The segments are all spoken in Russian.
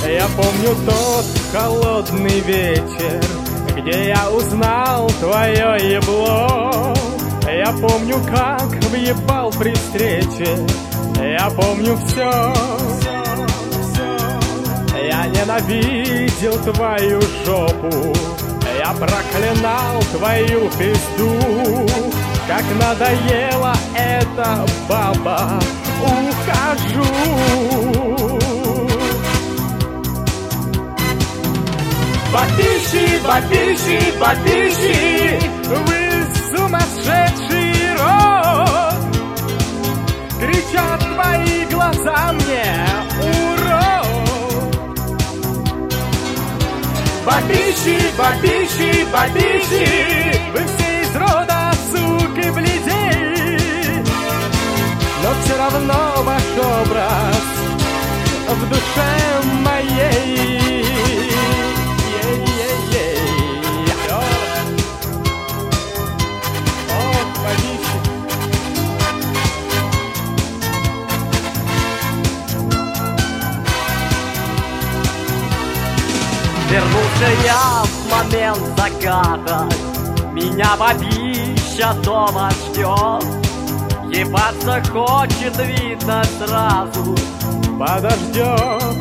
Я помню тот холодный вечер, где я узнал твое ебло. Я помню, как въебал при встрече. Я помню все. Я ненавидел твою жопу. Я проклинал твою пизду. Как надоела эта баба, ухожу. Бабищи, бабищи, бабищи, вы сумасшедший род. Кричат твои глаза мне, урод. Бабищи, бабищи, бабищи, вы все из рода суки блядей. Но все равно ваш образ в душе моей. Вернулся я в момент заката. Меня бабища дома ждет. Ебаться хочет, видно сразу. Подождет.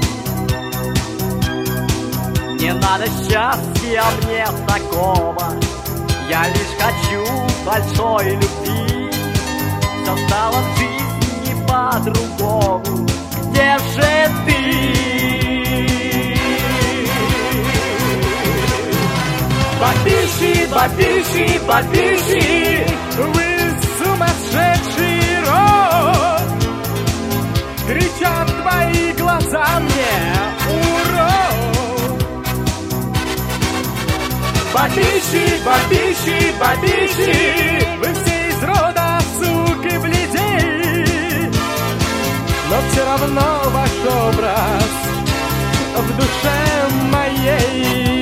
Не надо счастья мне такого. Я лишь хочу большой любви. Все стало в жизни по-другому. Где же ты? Бабищи, бабищи, бабищи, вы сумасшедший род. Кричат твои глаза мне, урод. Бабищи, бабищи, бабищи, вы все из рода суки блядей. Но все равно ваш образ в душе моей.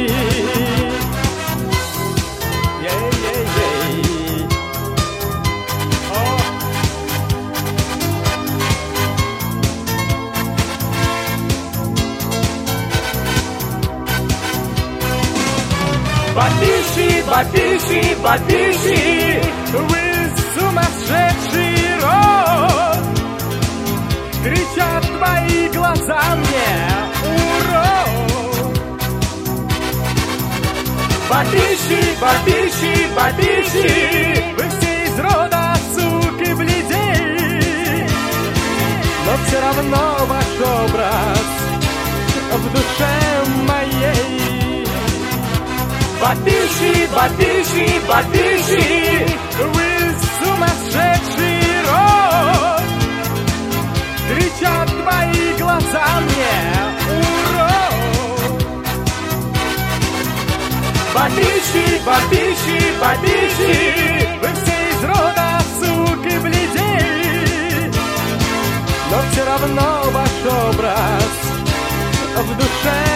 Бабищи, бабищи, бабищи, вы сумасшедший род. Кричат твои глаза мне, урод. Бабищи, бабищи, бабищи, вы все из рода суки блядей. Но все равно ваш образ в душе моей. Бабищи, бабищи, бабищи, вы сумасшедший род. Кричат твои глаза мне, урод. Бабищи, бабищи, бабищи, вы все из рода суки блядей. Но все равно ваш образ в душе